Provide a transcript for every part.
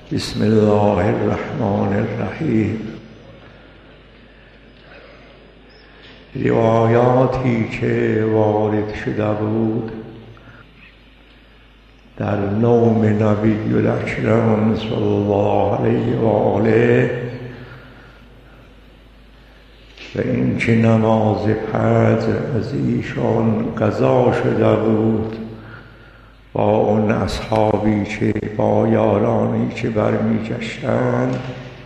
بسم الله الرحمن الرحیم. روایاتی که وارد شده بود در نوم نبی الاکرم صلی الله علیه و آله و این که نماز فجر از ایشان قضا شده بود با اون اصحابی که با یارانی که برمی گشتند،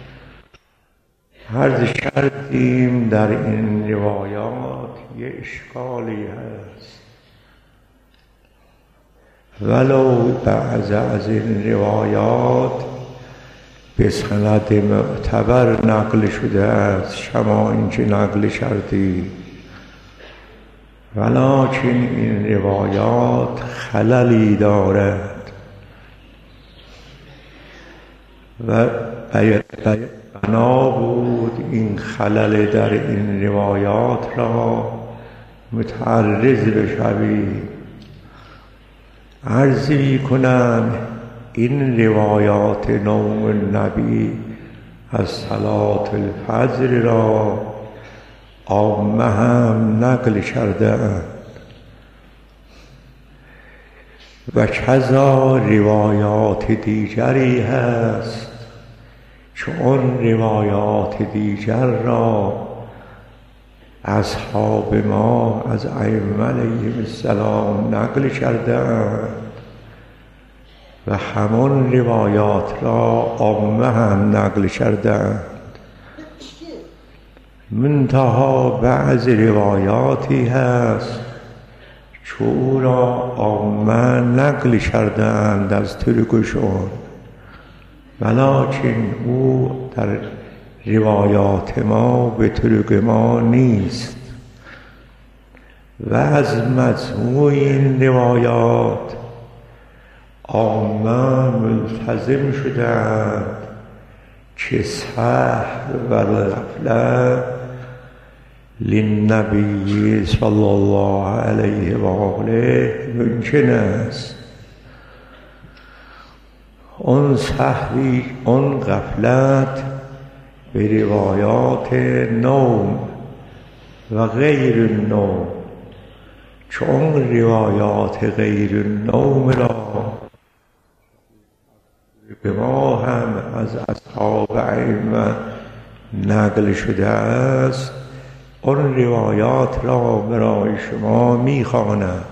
عرض کردیم در این روایات یه اشکالی هست، ولو بعض از این روایات به سند معتبر نقل شده است، شما این که نقل کردید، ولکن این روایات خللی دارد و بنا بود این خلل در این روایات را متعرض بشویم. عرضی کنم این روایات نوم النبی از صلاة الفجر را عامه هم نقل کرده‌اند و کذا روایات دیگری هست چون روایات دیگر را اصحاب ما از ائمه علیهم السلام نقل کرده‌اند و همان روایات را عامه هم نقل کرده‌اند. منتها بعض روایاتی هست که او را عامه نقل کرده‌اند از ترکشون، ولکن او در روایات ما به طرق ما نیست و از مجموع این روایات عامه ملتزم شدند که سهو و غفلت للنبی صلی الله علیه و آله ممکن است. اون سهوی، اون غفلت به روایات نوم و غیر النوم، چون روایات غیر النوم را به ما هم از اصحاب ائمه نقل شده است، اون روایات را برای شما میخوانم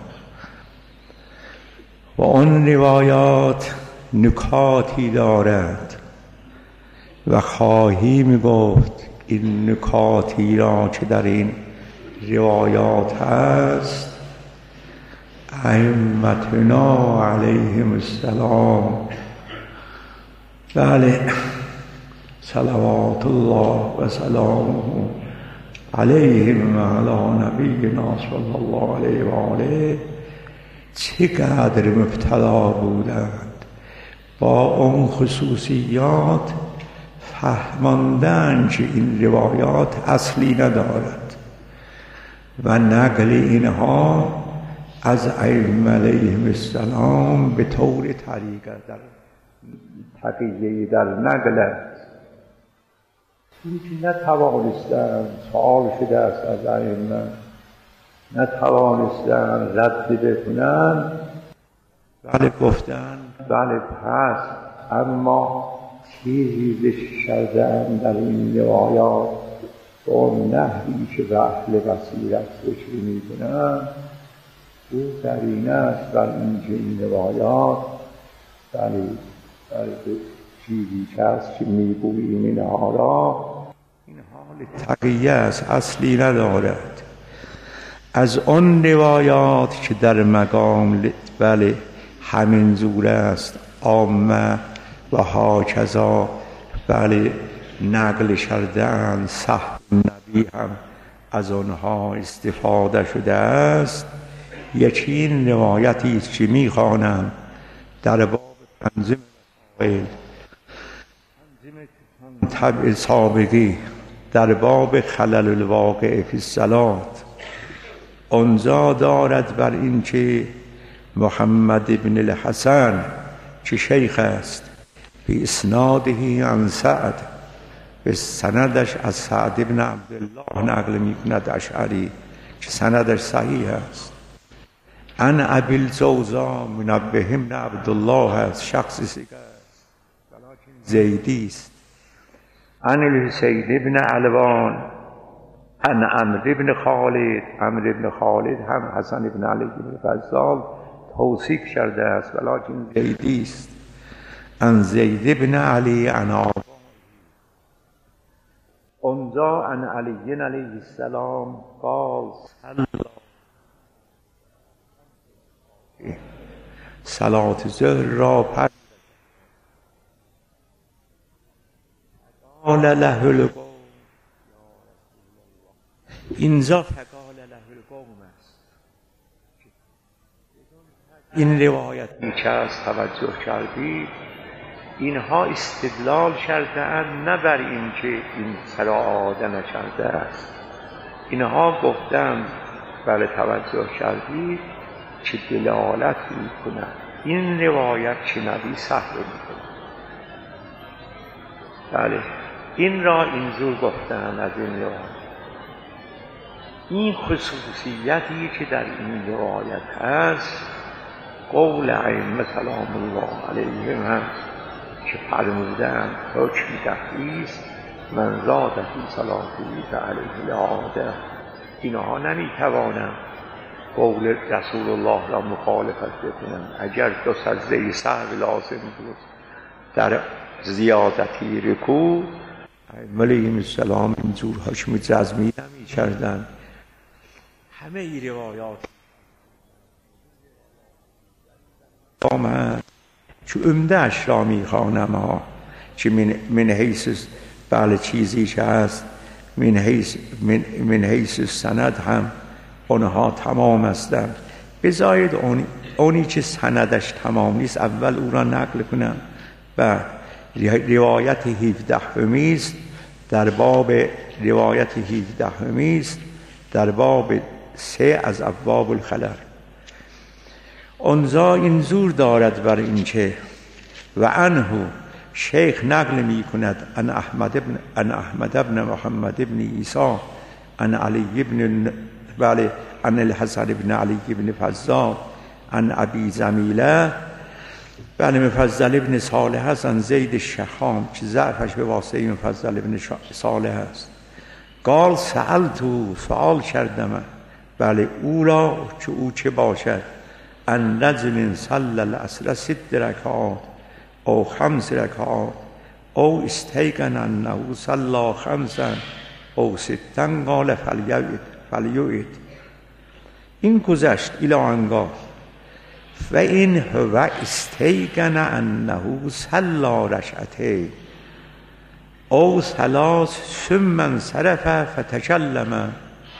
و اون روایات نکاتی دارد و خواهیم گفت این نکاتی را که در این روایات هست ائمتنا علیهم السلام، بله، صلوات الله و سلامه علیهم و علی نبینا صلی الله علیه و آله، چقدر مبتلا بودند با اون خصوصیات، فهماندن که این روایات اصلی ندارد و نقل اینها از ائمه علیهم السلام به طور طریقه در تقیه در نقل است. اینکه نتوانستند، سؤال شده است از ائمه، نتوانستند رد بکنند، بله گفتند، بله پس اما چیزی ذکر کرده‌اند در این روایات به اون نحوی که به اهل بصیرت ذکر می‌کنند، او قرینه است بر اینکه این روایات بله چیزی که هست که میگوییم اینها را، این حال تقیه است، اصلی ندارد. از آن روایات که در مقام بله همین زور است عامه و هاکذا بله نقل کرده‌اند، صحب نبی هم از آنها استفاده شده است. یکی این روایتی است که میخوانم در باب تنظیم مسائل، طبع سابقی، در باب خلل الواقع فی الصلاة، آنجا دارد بر این که محمد ابن الحسن که شیخ است به اسناده عن سعد، به سندش از سعد ابن عبدالله نقل میکند اشعری که سندش صحیح است. عن ابی الجوزا منبه ابن عبدالله است، شخص دیگر است ولکن زیدی است. عن الحسین ابن علوان عن عمرو ابن خالد، عمرو ابن خالد هم حسن ابن علی بن فضال توثیق کرده است ولکن زیدی است. عن زید ابن علی عن آبا انزا عن علی علیه السلام قال صلات ظهر را پس قال له القوم، اینجا فقال له القوم است. این روایتی که از توجه کردید اینها استدلال کرده اند نه بر این که این سراعاده نکرده است، اینها گفتند بله توجه کردید که دلالت میکنند این روایت که نبی صحبه میکنند. بله این را اینجور گفتند از این روایت. این خصوصیتی که در این روایت هست قول ائمه سلام الله علیهم هست که فرمودند حکم دفعی است من زاد فی صلاته فعلیه العاده. اینها نمیتوانند قول رسول الله را مخالفت بکنند. اگر دو سجده سهو لازم بود در زیادتی رکوع ائمه علیهم السلام اینجور حکم جزمی نمی‌کردند. همه ای روایات آمد که عمده اش را میخوانم ها که من حیث بله چیزی که هست من حیث سند هم اونها تمام هستند. بذارید اونی که سندش تمام نیست اول او را نقل کنم. و روایت 17 است در باب روایت 17 است در باب 3 از ابواب الخلل. اونجا این زور دارد بر این که و عنه شیخ نقل می کند ان احمد ابن محمد ابن عیسی ان علی ابن بله ان الحسن ابن علی ابن فضال ان ابی زمیله بله مفضل ابن صالح است ان زید الشخام که ضعفش به واسطه مفضل ابن صالح است. قال سألتو سوال کردم بله او را که او چه باشد ان رجل صلی العصر 6 رکعات او 5 رکعات او استیقن انه صلی 5 او 6 قال فلیعد. این گذشت الی انگاه و این هو استیقن انه صلی رکعتین او 3 ثم انصرف فتکلم.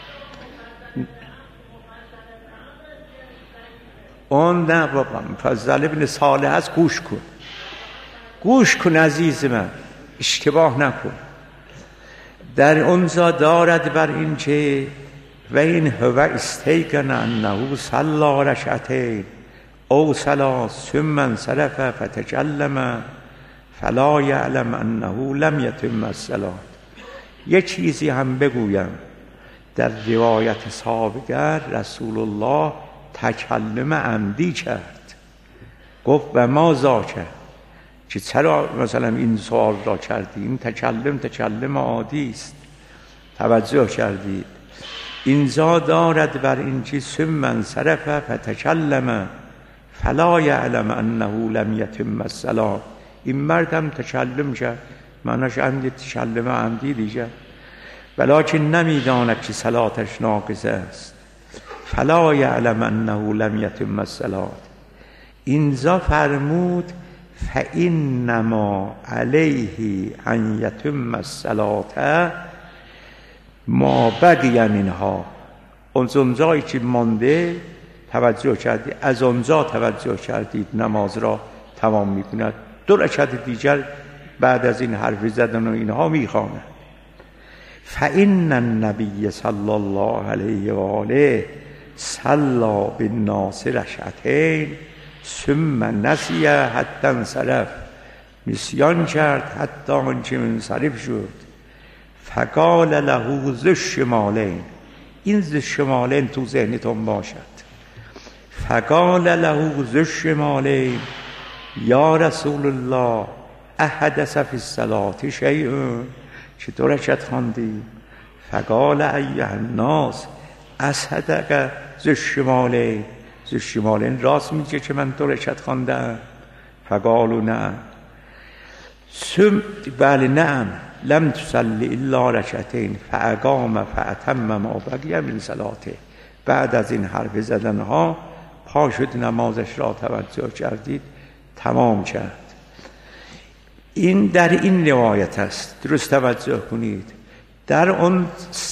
اون نه بابا مفضل ابن صالح است. گوش کن عزیز من، اشتباه نکن. در اونجا دارد بر این که و این هو استیقن انه صلی رکعتین او 3 ثم انصرف فتکلم فلا یعلم انه لم یتم الصلاة. یه چیزی هم بگویم، در روایت سابقه رسول الله تکلم عمدی کرد. گفت و ما ذاکر که چرا مثلا این سوال را کردی؟ این تکلم عادی است. توجه کردید اینجا دارد بر این که ثم انصرف فتکلم فلا یعلم انه لم یتم الصلاة. این مرد هم تکلم کرد، معناش عمدی تکلم عمدی دیگه، ولکن نمیداند که صلاتش ناقص است. فلا یعلم انه لم یتم الصلاة. اینجا فرمود فانما علیه ان یتم الصلاة ما بقی منها. اونجایی که مانده توجه کردید، از اونجا توجه کردید نماز را تمام میکند. 2 رکعت دیگر بعد از این حرف زدن و اینها میخواند. فإن النبی صلی الله علیه و آله صلی بالناس رکعتین ثم نسی حتی انصرف نسیان کرد حتی آنچه منصرف شد. فقال له ذو الشمالین، این ذو الشمالین تو ذهنتون باشد. فقال له ذو الشمالین یا رسول الله احدث فی الصلاة شیء، چطور رکعت خواندی؟ فقال ایها الناس اصدق ذو الشمالین، ذو الشمالین راست میگه که من 2 رکعت خواندم؟ فقالوا نعم. بله نعم لم تصلی الا رکعتین فاقام فاتم ما بقی من صلاته. بعد از این حرف زدنها پا شد نمازش را توجه کردید تمام کرد. این در این روایت است، درست توجه کنید. در اون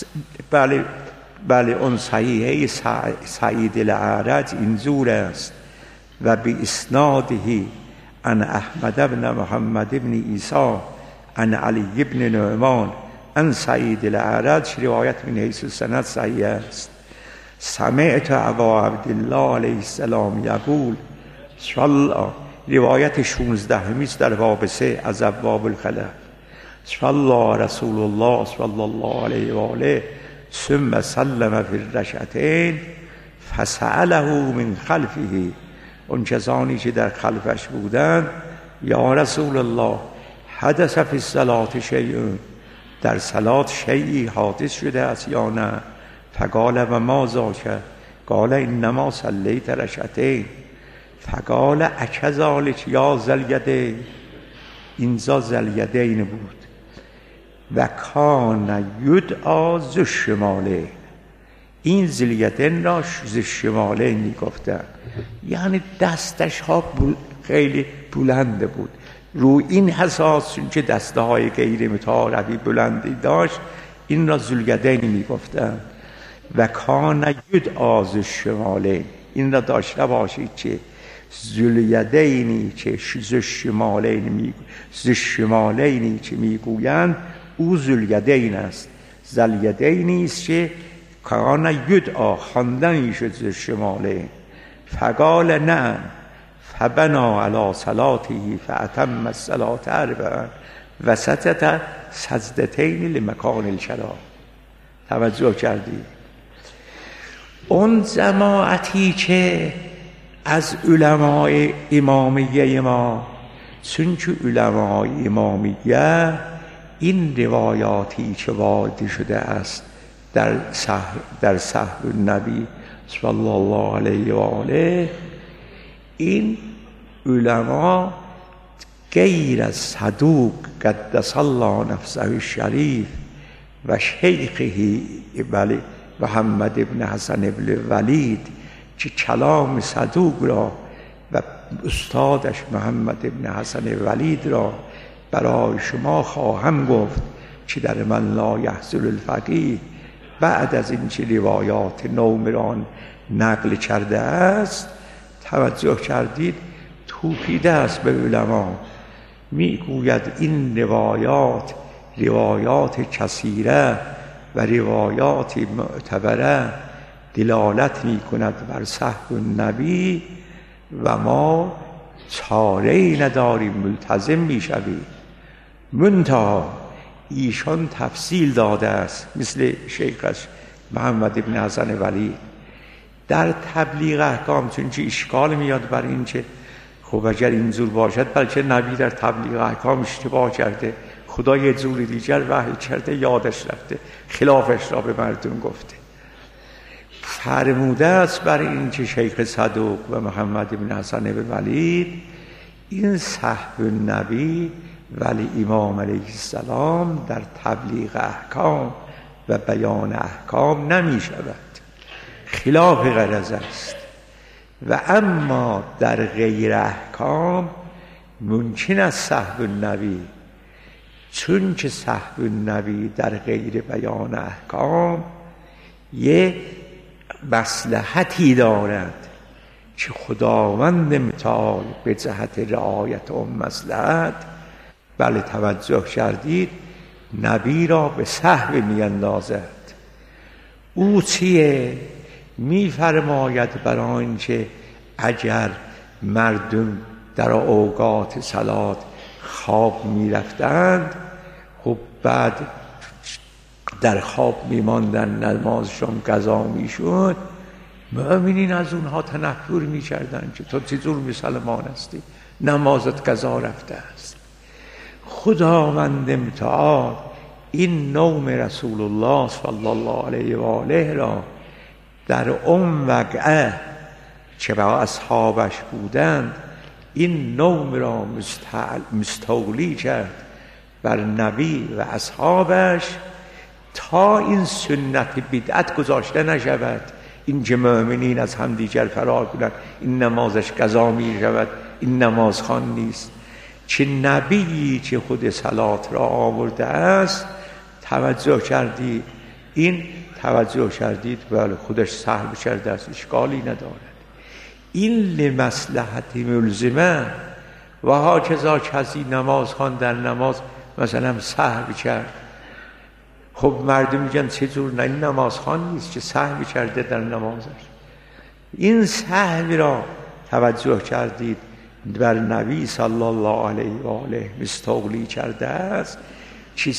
بله اون صحیحه سعید الاعرج اینجور است و به اسناده عن احمد بن محمد بن عیسی عن علی بن نعمان عن سعید الاعرج، روایت من حیث السند صحیح است. سمعت ابا عبدالله علیه السلام یقول صلی، روایت 16 است در باب 3 از ابواب الخلف. صلی رسول الله صلی الله علیه و آله ثم سلم فی الرکعتین فسأله من خلفه، اون کسانی که در خلفش بودند یا رسول الله حدث فی الصلاة شیء، در صلات شیئی حادث شده است یا نه؟ فقال و ما ذاک؟ قال انما صلیت رکعتین. فقال اکذالک یا ذا الیدین، اینجا ذا الیدین بود. و کان یدعا ذو الشمالین، این ذو الیدین را ذو الشمالین میگفتند، یعنی دستش ها خیلی بلنده بود. رو این حساس چون که دسته های غیر متعارفی بلندی داشت این را ذو الیدین میگفتند. و کان یدعا ذو الشمالین، این را داشته باشید که ذو الیدینی که ذو الشمالینی که میگویند او ذو الیدین است. ذو الیدینی است که کان یدعا خواندن شد ذو الشمالین. فقال نعم فبنا علی صلاته فاتم الصلاة اربعا و سجد سجدتین لمکان الکلام. توجه کردی؟ اون جماعتی که از علمای امامیه ما، چون که علمای امامیه این روایاتی که وارد شده است در سهو النبی صلی الله علیه و آله، این علما غیر از صدوق قدس الله نفسه الشریف و شیخه بله محمد ابن حسن ابن ولید که کلام صدوق را و استادش محمد ابن حسن ولید را برای شما خواهم گفت که در من لا یحصل الفقیه، بعد از این که روایات نومران نقل کرده است، توجه کردید توپیده است به علما، میگوید این روایات کثیره و روایات معتبره دلالت می کند بر صحو النبی و ما چاره‌ای نداریم، ملتزم می شویم. منتها ایشان تفصیل داده است، مثل شیخش محمد ابن حسن ولید در تبلیغ احکام، چون که اشکال میاد بر این که خب اگر اینجور باشد بلکه نبی در تبلیغ احکام اشتباه کرده، خدا یه جوری دیگر وحی کرده یادش رفته خلافش را به مردم گفته. فرموده است بر این که شیخ صدوق و محمد ابن حسن ولید این صحو النبی ولی امام علیه السلام در تبلیغ احکام و بیان احکام نمی شود، خلاف غرض است. و اما در غیر احکام ممکن است صحو النبی، چون که صحو النبی در غیر بیان احکام یه مصلحتی دارد که خداوند متعال به جهت رعایت اون مصلحت، بله توجه کردید، نبی را به سهو می اندازد. او چیه؟ می فرماید برای اینکه اگر مردم در اوقات صلات خواب میرفتند، خب بعد در خواب میماندن، نمازشون قضا میشد، مؤمنین از اونها تنفر میکردن که تو چطور مسلمان هستی، نمازت قضا رفته است. خداوند متعال این نوم رسول الله صلی الله علیه و آله را در اون وقعه که با اصحابش بودند، این نوم را مستولی کرد بر نبی و اصحابش تا این سنت بدعت گذاشته نشود. این که مؤمنین از همدیگر فرار کنند، این نمازش قضا می شود، این نماز خوان نیست. چه نبیی که خود صلات را آورده است توجه کردید، این توجه کردید بله خودش سهو کرده است، اشکالی ندارد. این لمصلحت ملزمه و هاکذا کسی نماز خوان در نماز مثلا سهو کرد، خب مردم میگن چطور، نه این نماز خوان نیست که سهو کرده در نمازش. این سهو را توجه کردید بر نبی صلی الله علیه و آله مستولی کرده است که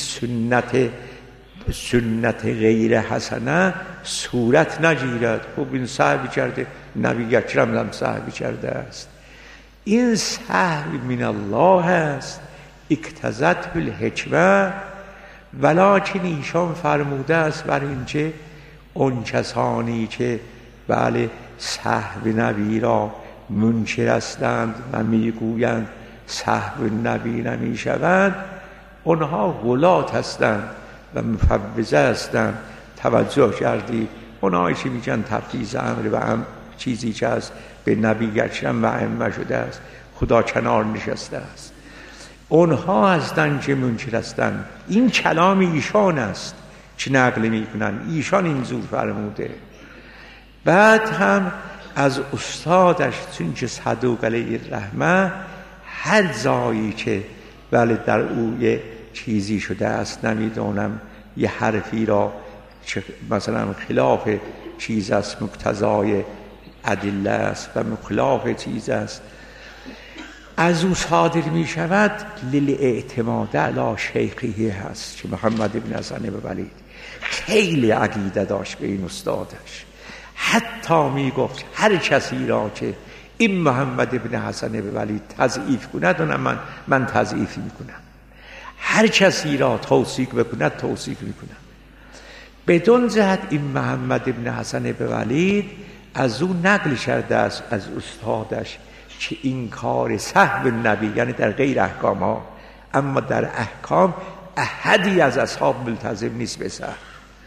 سنت غیر حسنه صورت نگیرد. خب این سهو کرده، نبی اکرم هم سهو کرده است. این سهو من الله است، اقتضت الحکمه، ولکن ایشان فرموده است بر اینکه اون کسانی که بله سهو نبی را منکر هستند و میگویند سهو نبی نمی شود، اونها غلات هستند و مفوضه هستند. توجه کردید، اونهایی که میگن تفویض امر و چیزی که از به نبی اکرم و ائمه شده است، خدا کنار نشسته است، اونها هستند که منکر هستند. این کلام ایشان است که نقل میکنن، ایشان این زور فرموده. بعد هم از استادش چون که صدوق علیه الرحمه هر جایی که بله در او یه چیزی شده است، نمیدونم یه حرفی را مثلا خلاف چیز است، مقتضای ادله است و مخلاف چیز است، از او صادر می شود للاعتماد علی شیخه هست که محمد ابن حسن ولید خیلی عقیده داشت به این استادش. حتی می گفت هر کسی را که این محمد ابن حسن ولید تضعیف کند اونم من تضعیف می کنم، هر کسی را توثیق بکند توثیق می کنم. بدون جهت این محمد ابن حسن ولید از او نقل کرده است از استادش که این کار سهو نبی، یعنی در غیر احکام ها، اما در احکام احدی از اصحاب ملتزم نیست به سهو،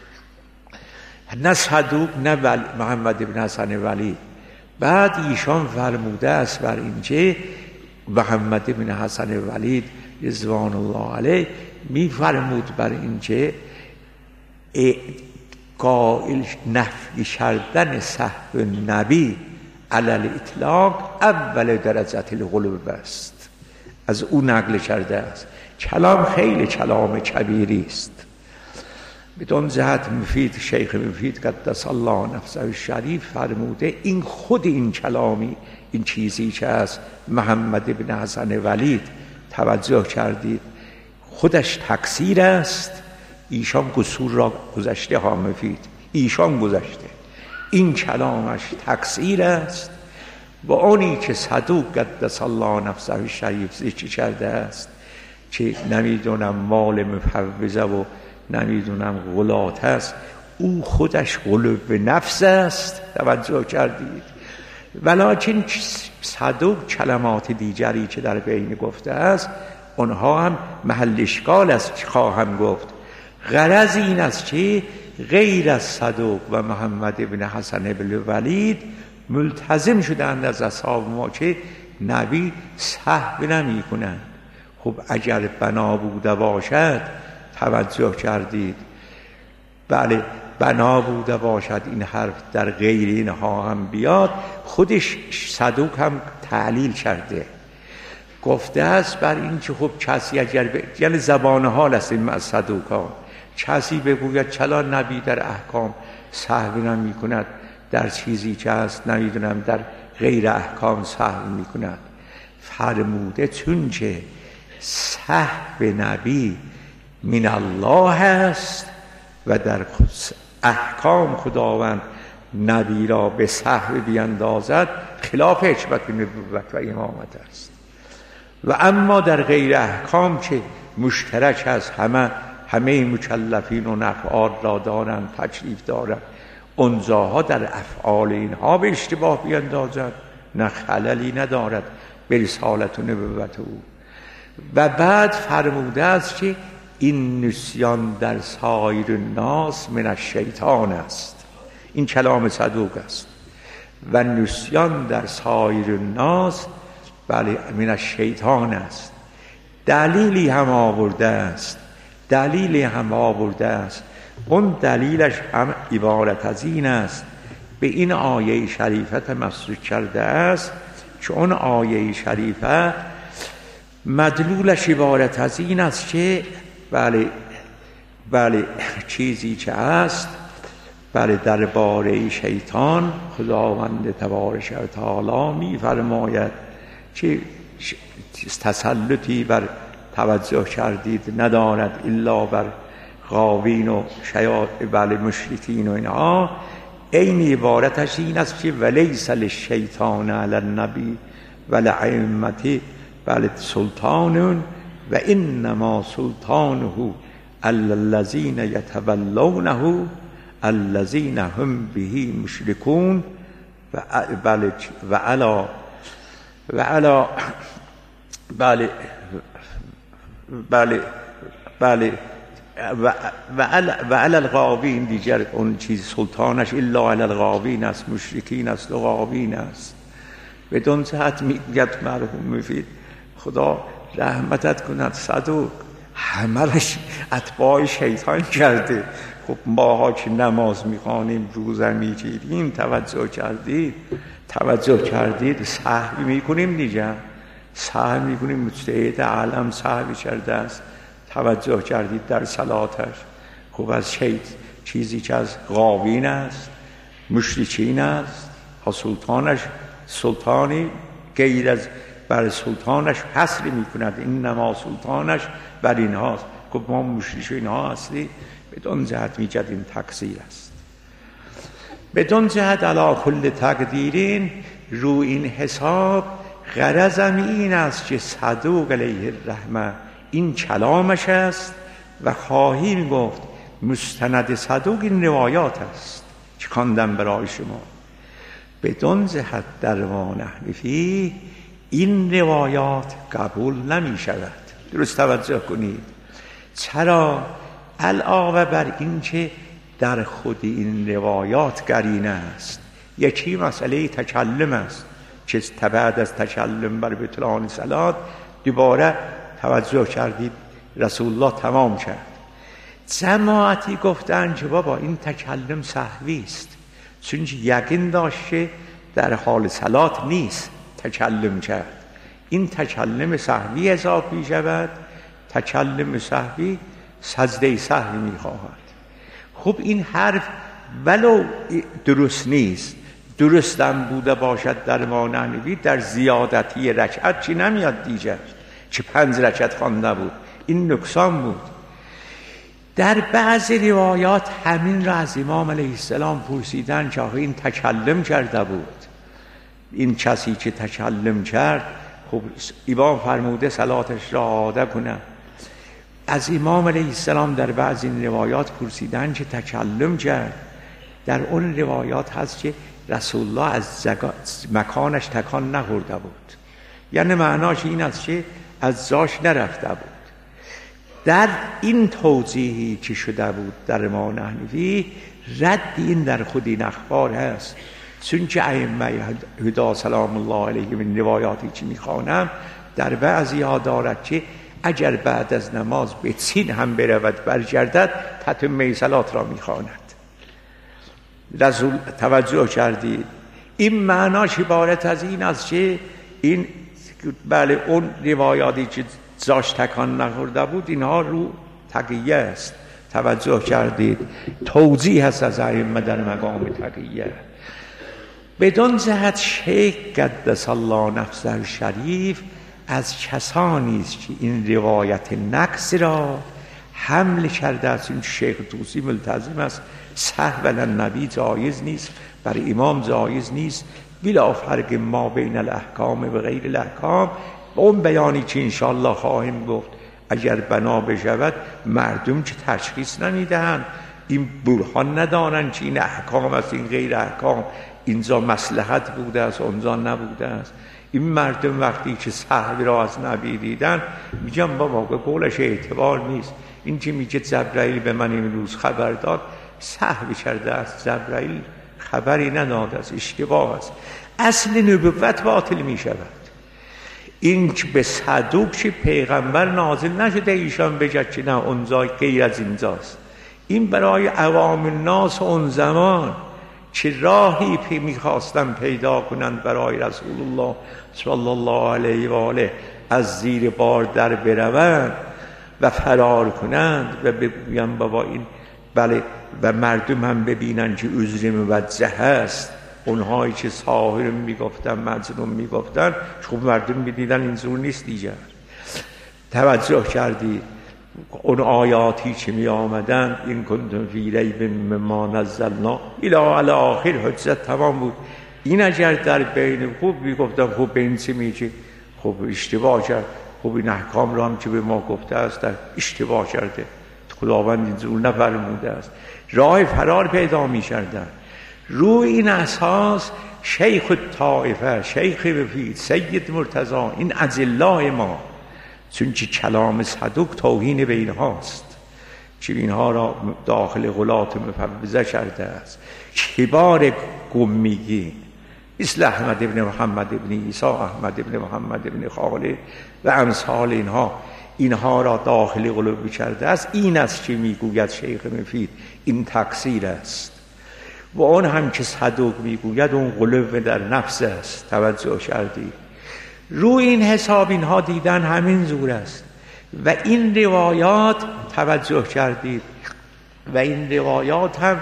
نه صدوق نه محمد ابن حسن ولید. بعد ایشان فرموده است بر اینکه محمد ابن حسن ولید رضوان الله علیه می فرمود بر اینکه قائل نفی کردن سهو نبی علی الاطلاق اول درجات القلوب است، از او نقل کرده است. کلام خیلی کلام کبیری است. بدون جهت مفید، شیخ مفید قدس الله نفسه الشریف فرموده این خود این کلامی، این چیزی که از محمد ابن حسن ولید توجه کردید خودش تقصیر است. ایشان قصور را گذشته ها مفید، ایشان گذشته، این کلامش تقصیر است. و اونی که صدوق قدس الله نفسه الشریف ذکر کرده است که نمیدونم مال مفوضه و نمیدونم غلات است، او خودش غلو به نفس است. توجه کردید. ولکن صدوق کلمات دیگری که در بین گفته است اونها هم محل اشکال است که خواهم گفت. غرض این است که غیر از صدوق و محمد ابن حسن ابن ولید ملتزم شدند از اصحاب ما که نبی سهو نمی کنند. خب اگر بنا بوده باشد، توجه کردید، بله بنا بوده باشد این حرف در غیر اینها هم بیاد، خودش صدوق هم تعلیل کرده، گفته است بر این که خب کسی اگر یعنی زبان حال است این از صدوق ها، کسی بگوید چلا نبی در احکام سهو نمی کند، در چیزی که هست نمیدونم در غیر احکام سهو می کند، فرموده چون که سهو نبی من الله است و در احکام خداوند نبی را به سهو بیندازد خلاف حکمت نبوت و امامت است. و اما در غیر احکام که مشترک از همه مکلفین و نفعال را دارند تشریف دارند، انزاها در افعال اینها به اشتباه بیندازد نه خللی ندارد به رسالت و نبوت او. و بعد فرموده است که این نسیان در سایر الناس من الشیطان است. این کلام صدوق است. و نسیان در سایر الناس بله من الشیطان است. دلیلی هم آورده است. اون دلیلش هم عبارت از این است، به این آیه شریفه تمسک کرده است که اون آیه شریفه مدلولش عبارت از این است که بله چیزی که است درباره شیطان خداوند تبارک و تعالی می فرماید که تسلطی بر توجه کردید ندارد الا بر غاوین و مشرکین و اینها. این عبارتش این است که ولیس للشیطان علی النبی والائمة سلطان و انما سلطانه الذین یتولونه الذین هم به مشرکون و علی و علی الغاوین دیگر اون چیز سلطانش الا علی الغاوین است، مشرکین است و غاوین است. بدون صحت میگد مرحوم مفید خدا رحمتت کند صدوق همه‌اش اتباع شیطان کرده. خب ماها که نماز میخوانیم روزه میگیریم توجه کردید سهو میکنیم دیگه، سهو میکنیم. مجتهد عالم سهو کرده است، توجه کردید در صلاتش. خب از چیزی که از غاوین است مشرکین است، سلطانی غیر از بر سلطانش حصر میکند، اینما سلطانش بر اینهاست. خب ما مشرک اینها هستی. بدون جهت میگد این تقصیر است. بدون جهت علی کل تقدیرین رو این حساب غرضم این است که صدوق علیه الرحمه این کلامش است و خواهیم گفت مستند صدوق این روایات است که خواندم برای شما. بدون جهت در ما نحن فیه این روایات قبول نمی شود. درست توجه کنید. چرا؟ علاوه بر این که در خود این روایات قرینه است. یکی مسئله تکلم است که بعد از تکلم بر بطلان صلات دوباره توجه کردید رسول الله تمام کرد. جماعتی گفتن که بابا این تکلم سهوی است، چون یقین داشته در حال صلات نیست تکلم کرد. این تکلم سهوی حساب می شود. تکلم سهوی سجده سهوی می خواهد. خب این حرف ولو درست نیست، درستم بوده باشد در ما نحوی در زیادتی رکعت چی نمیاد دیگر که 5 رکعت خوانده بود، این نقصان بود. در بعض روایات همین را از امام علیه السلام پرسیدن که آخه این تکلم کرده بود، این کسی که تکلم کرد خب امام فرموده صلاتش را عاده کنه. از امام علیه السلام در بعض این روایات پرسیدن که تکلم کرد. در اون روایات هست که رسول الله از مکانش تکان نخورده بود، یعنی معناش این است که از جاش نرفته بود. در این توضیحی که شده بود در ما نحنفی رد این در خود این اخبار هست، چون که ائمه هدا سلام الله علیهم من روایاتی که میخوانم در بعضی ها دارد که اگر بعد از نماز به سین هم برود برگردد تتمه صلات را میخواند. رسول توجه کردید این معناش عبارت از این است که این اون روایاتی که زاش تکان نخورده بود اینها رو تقیه است. توجه کردید توضیح هست از ائمه در مقام تقیه. بدون جهت شیخ قدس الله نفسه شریف از کسانی است که این روایت نقص را حمل کرده است. این شیخ طوسی ملتزم است سهو علی النبی جایز نیست، بر امام جایز نیست، بلا فرق ما بین الاحکام و غیر الاحکام. اون بیانی که انشاءالله خواهیم گفت اگر بنا بشود مردم که تشخیص نمیدهند، این برهان ندارند که این احکام است این غیر احکام، اینجا مصلحت بوده است اونجا نبوده است. این مردم وقتی که سهو را از نبی دیدن میگن بابا قولش اعتبار نیست. این که میگه جبرائیل به من امروز خبر داد، سهو کرده است، جبرائیل خبری نداده است، اشتباه است. اصل نبوت باطل میشود. این که به صدوق که پیغمبر نازل نشده ایشان بگه که نه اونجا غیر از اینجاست. این برای عوام الناس اون زمان که راهی میخواستن پیدا کنند برای رسول الله صلی الله علیه و آله از زیر بار در بروند و فرار کنند و بگویند بابا این بله، و مردم هم ببینن که عذر موجه هست. اونهایی که ساحر میگفتن مجنون میگفتن، خب مردم میدیدن این زور نیست دیگر. توجه کردید اون آیاتی که می آمدن این کنتم فی ریب مما نزلنا الی آخر حجت تمام بود. این اگر در بین خوب میگفتن خوب به این چه میگه، خب اشتباه کرد، خب این احکام را هم که به ما گفته است در اشتباه کرده، خداوند این زور نفرموده است. راه فرار پیدا می‌کردند. روی این اساس شیخ الطائفه، شیخ مفید، سید مرتضی، این اجلای ما، چون که کلام صدوق توهین به اینهاست که اینها را داخل غلات مفوضه کرده است. کبار گمیگی مثل احمد ابن محمد ابن عیسی، احمد ابن محمد ابن خالد و امثال اینها را داخل قلوب کرده است. این است که میگوید شیخ مفید این تقصیر است. و اون هم که صدوق میگوید اون قلوب در نفس است. توجه کردید؟ روی این حساب اینها دیدن همین زور است. و این روایات توجه کردید، و این روایات هم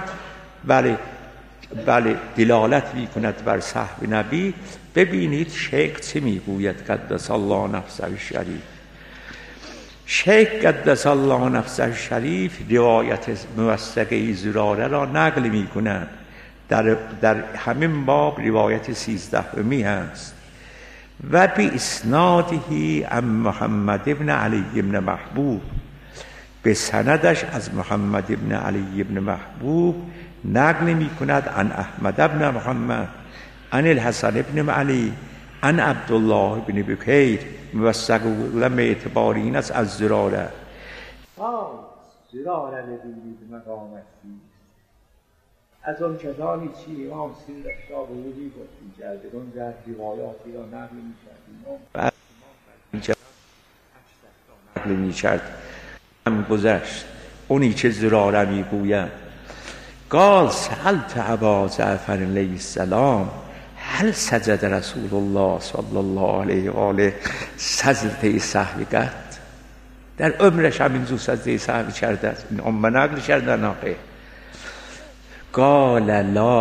بله دلالت میکند بر صحب نبی. ببینید شیخ چه میگوید قدس الله نفسه الشریف. شیخ قدس الله نفسه الشریف روایت موثقه زراره را نقل میکنند. در همین باب روایت 13 هست. و به اسنادهی عن محمد ابن علی ابن محبوب، به سندش از محمد ابن علی ابن محبوب نقل می کند عن احمد ابن محمد عن الحسن ابن علی عن عبدالله ابن بکیر موثق لم اعتبار این است از زراره. زراره ببینید مقامتی از اون کسانی چی امام سیر شاهبودی گفتی کرده اون در روایاتی را نقل می کرد نقل می کرد هم گذشت. اونی که زراره می گوید قال سألت ابا جعفر علیه السلام هل سجد رسول الله صلی الله علیه و آله سجده سهو قط؟ در عمرش همینجور سجده سهو کرده است. این امه نقل کردن آقه. قال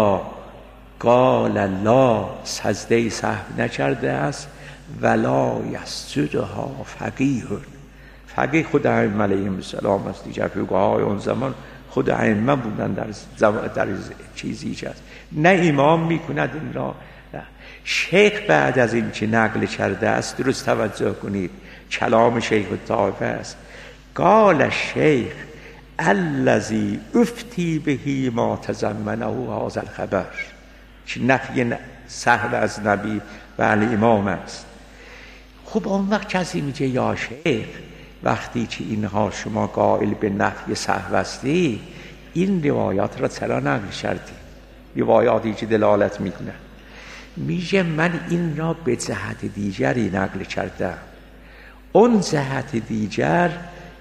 لا سجده سهو نکرده است ولا یسجدها فقیه. فقیه خود ائمه علیهم السلام است دیگر. فقهای اون زمان خود ائمه بودن در چیزی که است، نه امام میکند این را. شیخ بعد از این که نقل کرده است، درست توجه کنید کلام شیخ الطائفه است. قال الشیخ الذی افتی بهی ما تضمنه هذا الخبر، که نفی سهو از نبی و امام است. خب اون وقت کسی میگه یا شیخ وقتی که اینها شما قائل به نفی سهو هستی، این روایات را چرا نقل کردی؟ روایاتی که دلالت میکنه. میگه من این را به جهت دیگری نقل کردم. اون جهت دیگر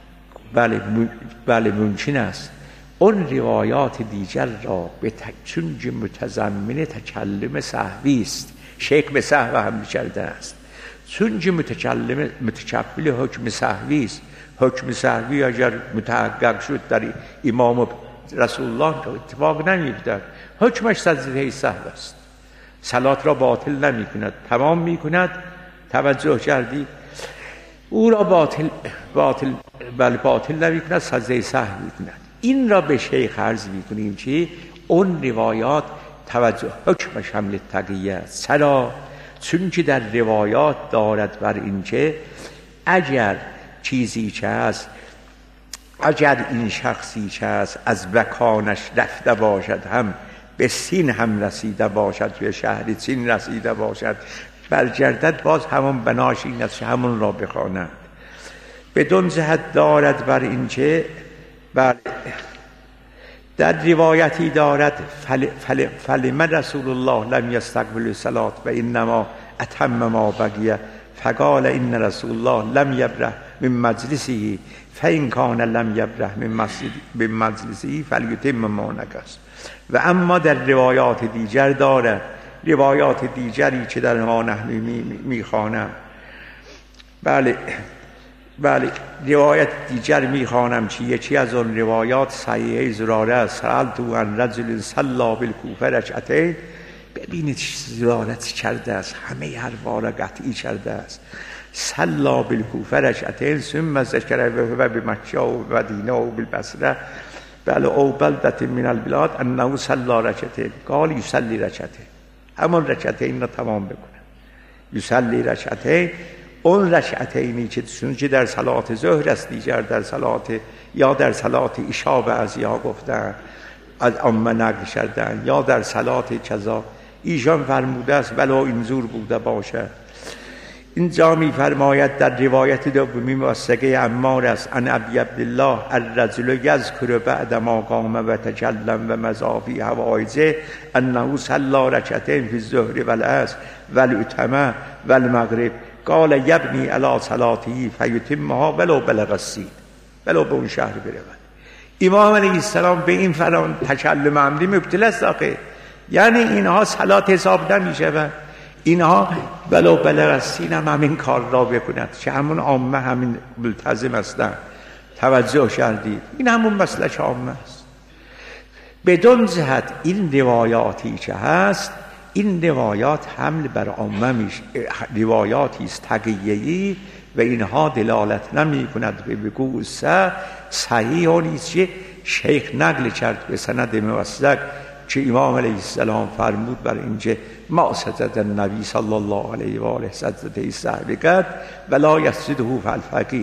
بله ممکن است اون روایات دیگر را چون متضمن تکلم سهوی است، شیخ به سهو هم کرده است. چون متکفل حکم سهوی است، حکم سهوی اگر متحقق شد در امام رسول الله اتفاق نمی‌افتد، حکمش سجده سهو است، صلات را باطل نمی کند، تمام می کند. توجه کردید؟ او را باطل نمی کند، سجده سهو می کند. این را به شیخ عرض می کنیم چی؟ اون روایات توجه حکمش حمل تقیه است. چرا؟ چون که در روایات دارد بر اینکه اگر چیزی چه است، اگر این شخصی چه است از مکانش رفته باشد، هم به سین هم رسیده باشد، به شهر سین رسیده باشد، برگردد باز همون بناش این است، همون را بخواند. بدون جهت دارد بر اینکه در روایتی دارد فلم رسول الله لم یستقبل الصلاة و انما اتم ما بقیه فقال ان رسول الله لم یبره من مجلسه فإن کان لم یبره من مجلسه فلیتم ما نقص. و اما در روایات دیگر دارد، روایات دیگری که در ما نحن میخوانم، بله روایت دیگر میخوانم چی؟ یکی از اون روایات صحیحه زراره است. سألت عن رجل صلی بالکوفه رکعتین. ببینید زراره کرده است، همه حرفا قطعی کرده است. صلی بالکوفه رکعتین ثم ذکر و بمکه و مدینه و بالبصره او بلدة من البلاد انه صلی رکعتین قال یصلی رکعتین. همون رکعتین را تمام بکنه. یصلی رکعتین، اون رکعتینی که در صلات ظهر است، دیگر در صلات یا در صلات عشا بعضیا گفتن از عامه نقل کردن، یا در صلات کذا ایشان فرموده است ولو اینجور بوده باشد. اینجا می فرماید در روایت دومی موثقه عمار است عن ابی عبدالله الرجل یذکر بعد ما قام و تکلم و مضافی حوائجه انه صلی رکعتین فی الظهر والعصر والعتمه والمغرب قال یبنی علی صلاته فیتمها ولو بلغ السین، ولو به اون شهر برود. امام علیه السلام به این فران تکلم عمدی مبتلا است آخه، یعنی اینها صلات حساب نمیشه، اینها ولو بلغ السین هم همین کار را بکند که همون عامه همین ملتزم هستند. توجه کردید؟ این همون مسلک عامه است. بدون جهت این روایاتی که هست، این روایات حمل بر عامه میشه، روایاتی است تقیه‌ای و اینها دلالت نمی کند به وقوع صحیح نیست که شیخ نقل کرد به سند موثق که امام علیه السلام فرمود بر اینکه ما سجد النبی صلی الله علیه و آله سجده سهو کرد ولا یسجده فالفقیه.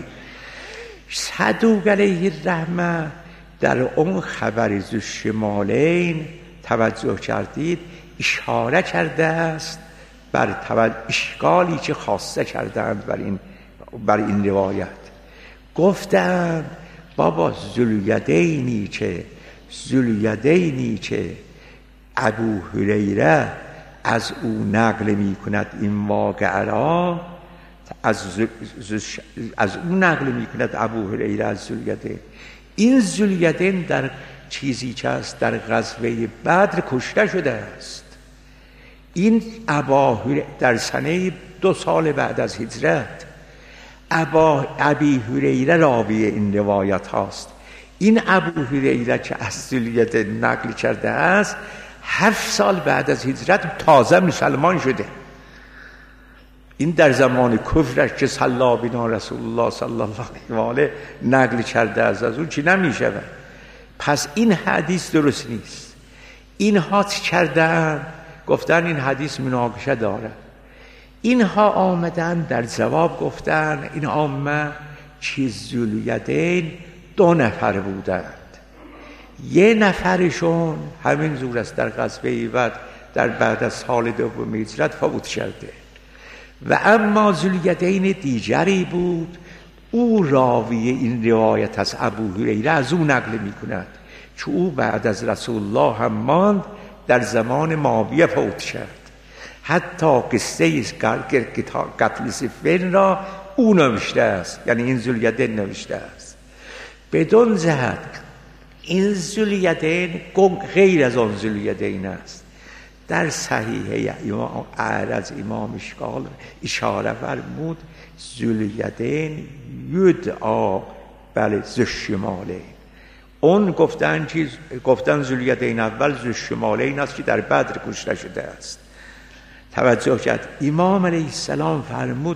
صدوق علیه الرحمه در اون خبر ذوالشمالین توجه کردید اشاره کرده است بر اشکالی که خاصه کردند بر این روایت. گفتند بابا ذوالیدینی که ابو هریره از او نقل می کند این واقعه را، از او نقل می کند ابو هریره از ذوالیدین. این ذوالیدین در چیزی که است در غزوه بدر کشته شده است. این در سنه 2 سال بعد از هجرت ابی هریره راوی این روایت هاست. این ابو هریره که از ذوالیدین نقل کرده است 7 سال بعد از هجرت تازه مسلمان شده. این در زمان کفرش که صلی بنا رسول الله صلی الله علیه و آله نقل کرده از اون چی نمیشه. پس این حدیث درست نیست. اینها چی کردن؟ گفتن این حدیث مناقشه داره. اینها آمدن در جواب گفتن این عامه که ذوالیدین 2 نفر بودند، 1 نفرشون همین زور است در غزوه بدر در بعد از سال 2 هجرت فوت کرده و اما ذوالیدین دیگری بود، او راوی این روایت از ابو هریره از او نقل می کند که او بعد از رسول الله هم ماند، در زمان معاویه فوت کرد. حتی قصه قتل صفین را او نوشته است، یعنی این ذوالیدین نوشته است. بدون جهت این ذوالیدین غیر از آن ذوالیدین است. در صحیحه امام اعرج امام اشاره فرمود ذوالیدین یدعا بله ذوالشمالین. اون گفتن ذوالیدین اول ذوالشمالین است که در بدر کشته شده است. توجه کرد امام علیه السلام فرمود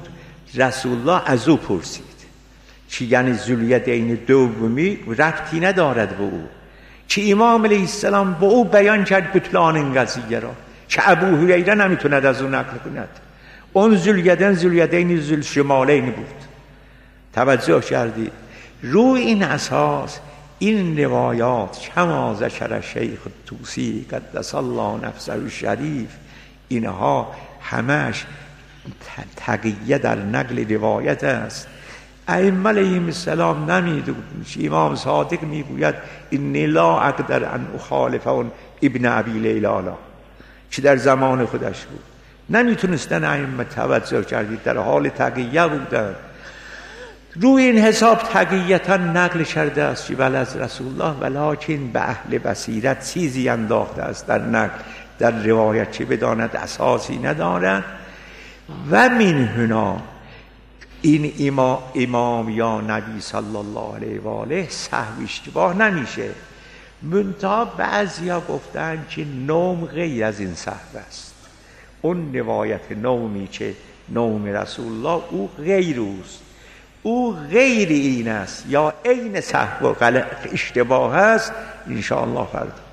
رسول الله از او پرسید چی یعنی ذوالیدین دومی ربطی ندارد به او، که امام علیه السلام به او بیان کرد بطلان این قضیه را که ابو هریره نمیتوند از او نقل کند. اون ذوالیدین ذوالشمالین بود. توجه کردید؟ روی این اساس این روایات کما ذکر شیخ طوسی قدس الله نفسه الشریف، اینها همش تقیه در نقل روایت است. ائمه علیهم السلام نمیدونن. امام صادق میگوید انی لا اقدر ان اخالف ابن ابی لیلا، که در زمان خودش بود. نمیتونستن ائمه، توجه کردید، در حال تقیه بودن. روی این حساب تقییتا نقل کرده است که بل از رسول الله، ولکن به اهل بصیرت چیزی انداخته است در نقل، در روایت، که بداند اساسی ندارد. و من هنا این امام یا نبی صلی الله علیه و آله سهو اشتباه نمیشه. منتها بعضیا گفتن که نوم غیر از این سهو است. اون روایت نومی که نوم رسول الله او غیر اوست، او غیر این است، یا عین سهو و اشتباه است. ان شاء الله فردا